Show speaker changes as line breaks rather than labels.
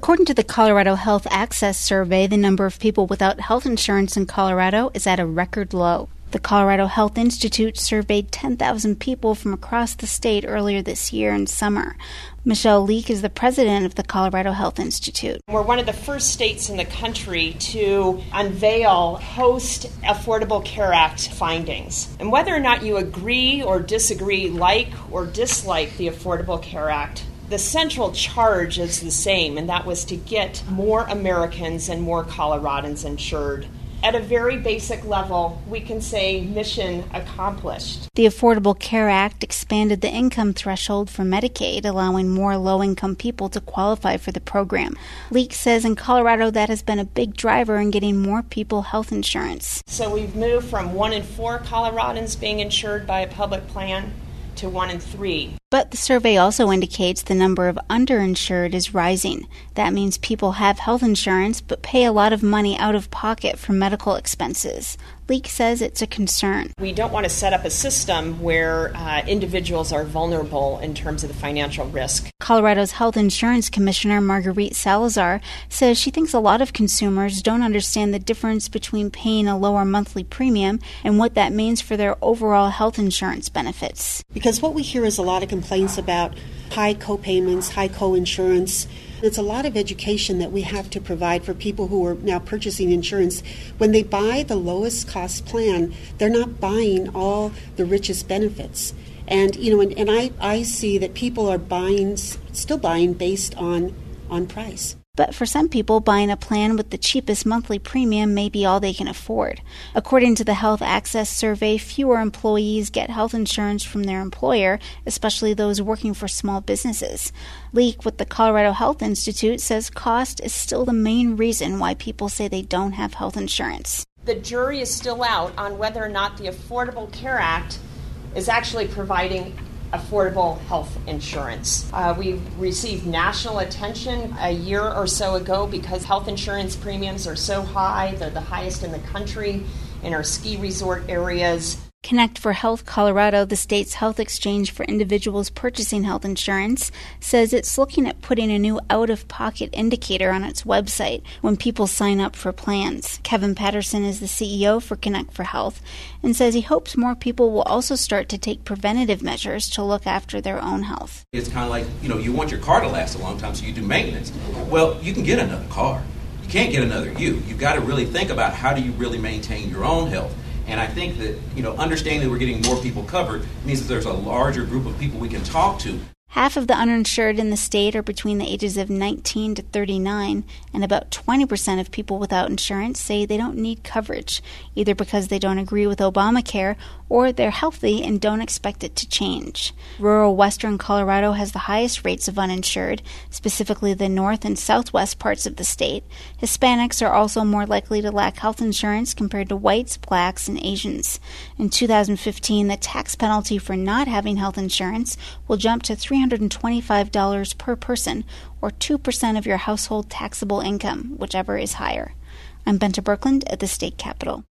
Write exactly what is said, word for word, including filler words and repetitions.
According to the Colorado Health Access Survey, the number of people without health insurance in Colorado is at a record low. The Colorado Health Institute surveyed ten thousand people from across the state earlier this year in summer. Michelle Leek is the president of the Colorado Health Institute.
We're one of the first states in the country to unveil post-Affordable Care Act findings. And whether or not you agree or disagree, like or dislike the Affordable Care Act, the central charge is the same, and that was to get more Americans and more Coloradans insured. At a very basic level, we can say mission accomplished.
The Affordable Care Act expanded the income threshold for Medicaid, allowing more low-income people to qualify for the program. Leek says in Colorado that has been a big driver in getting more people health insurance.
So we've moved from one in four Coloradans being insured by a public plan to one in three.
But the survey also indicates the number of underinsured is rising. That means people have health insurance but pay a lot of money out of pocket for medical expenses. Leek says it's a concern.
We don't want to set up a system where uh, individuals are vulnerable in terms of the financial risk.
Colorado's Health Insurance Commissioner Marguerite Salazar says she thinks a lot of consumers don't understand the difference between paying a lower monthly premium and what that means for their overall health insurance benefits.
Because what we hear is a lot of complaints about high co-payments, high co-insurance. It's a lot of education that we have to provide for people who are now purchasing insurance. When they buy the lowest cost plan, they're not buying all the richest benefits. And, you know, and, and I, I see that people are buying, still buying based on, on price.
But for some people, buying a plan with the cheapest monthly premium may be all they can afford. According to the Health Access Survey, fewer employees get health insurance from their employer, especially those working for small businesses. Leek with the Colorado Health Institute says cost is still the main reason why people say they don't have health insurance.
The jury is still out on whether or not the Affordable Care Act is actually providing affordable health insurance. Uh, we received national attention a year or so ago because health insurance premiums are so high. They're the highest in the country in our ski resort areas.
Connect for Health Colorado, the state's health exchange for individuals purchasing health insurance, says it's looking at putting a new out-of-pocket indicator on its website when people sign up for plans. Kevin Patterson is the C E O for Connect for Health and says he hopes more people will also start to take preventative measures to look after their own health.
It's kind of like, you know, you want your car to last a long time, so you do maintenance. Well, you can get another car. You can't get another you. You've got to really think about how do you really maintain your own health. And I think that, you know, understanding that we're getting more people covered means that there's a larger group of people we can talk to.
Half of the uninsured in the state are between the ages of nineteen to thirty-nine, and about twenty percent of people without insurance say they don't need coverage, either because they don't agree with Obamacare or they're healthy and don't expect it to change. Rural western Colorado has the highest rates of uninsured, specifically the north and southwest parts of the state. Hispanics are also more likely to lack health insurance compared to whites, blacks, and Asians. In two thousand fifteen, the tax penalty for not having health insurance will jump to three hundred twenty-five dollars per person, or two percent of your household taxable income, whichever is higher. I'm Benta Birkeland at the State Capitol.